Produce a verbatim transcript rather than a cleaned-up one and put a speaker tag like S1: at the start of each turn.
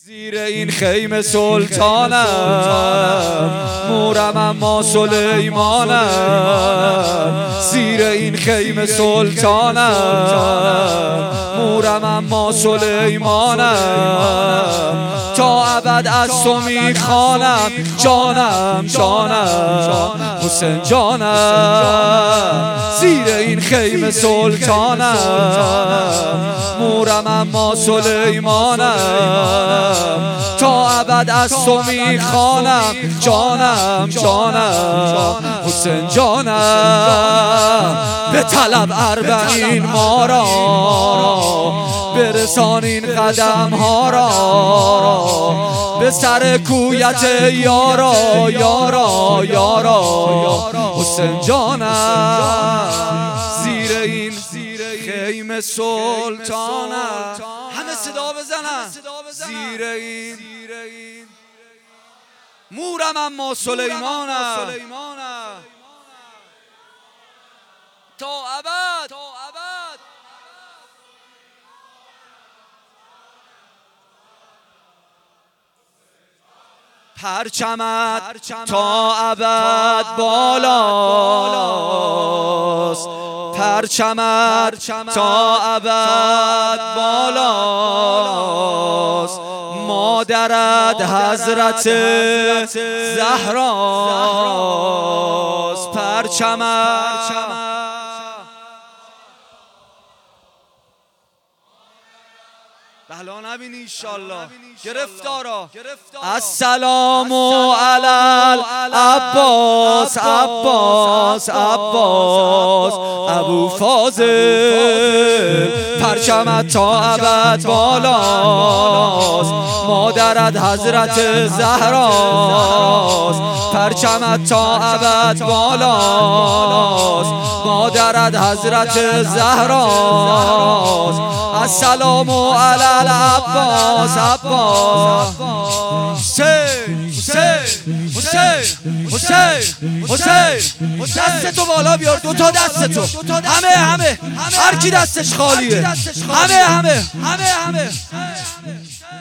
S1: زیر این خیمه سلطانم، مورم اما سلیمانم. زیر این خیمه سلطانم، مورم اما سلیمانم. تا ابد از تو میخوانم جانم جانم حسین جانم. زیر این خیمه سلطانم، مورم اما سلیمانم. تا ابد از تو میخوانم جانم جانم حسین جانم. به طلب اربعین ما را، برسان این قدم ها را به سر کویت یارا یارا یارا حسین جانم. زیر این خیمه سلطانم، همه صدا بزنن. زیر این مورم اما سلیمانم. تا ابد پرچمت تا ابد بالاست، پرچمت تا ابد بالاست. مادرت حضرت زهراست، پرچمت بلا نبینی انشالله گرفتارا. السلام علی العباس عباس عباس ابو فاضل. پرچمت تا ابد بالاست، مادرت حضرت زهراست. پرچمت تا ابد بالاست، مادرت حضرت زهراست. السلام علی العباس عباس. حسین حسین حسین حسین حسین دست تو بالا بیار، دوتا دست تو. همه همه هر کی دستش خالیه، همه همه همه همه